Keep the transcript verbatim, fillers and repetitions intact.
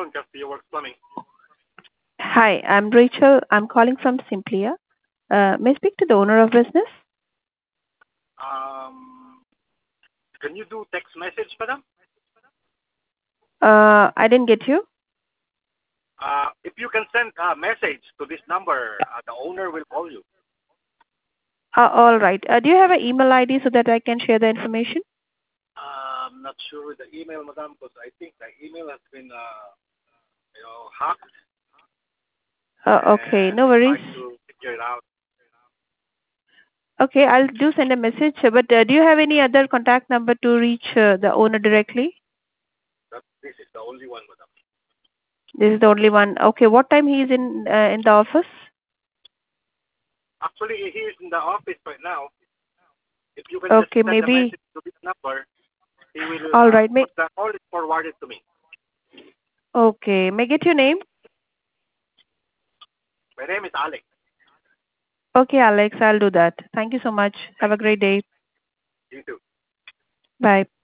afternoon, Castillo Works Plumbing. Hi, I'm Rachel. I'm calling from Simplia. Uh, may I speak to the owner of business? Um, can you do text message, madam? Uh, I didn't get you. Uh, if you can send a message to this number, uh, the owner will call you. Uh, all right. Uh, do you have an email I D so that I can share the information? Uh, I'm not sure with the email, madam, because I think the email has been, uh, you know, hacked, Uh, okay, and no I'm worries. trying to figure it out. Okay, I'll do send a message. uh, But uh, do you have any other contact number to reach uh, the owner directly? That this is the only one, madam. This is the only one. Okay, what time he is in uh, in the office? Actually, he is in the office right now. If you can just Okay, send a maybe. message to this number, he will. All Uh, right. May, but the call is forwarded to me. okay, may I get your name? My name is Alex. Okay, Alex, I'll do that. Thank you so much. Have Thank a you. great day. You too. Bye.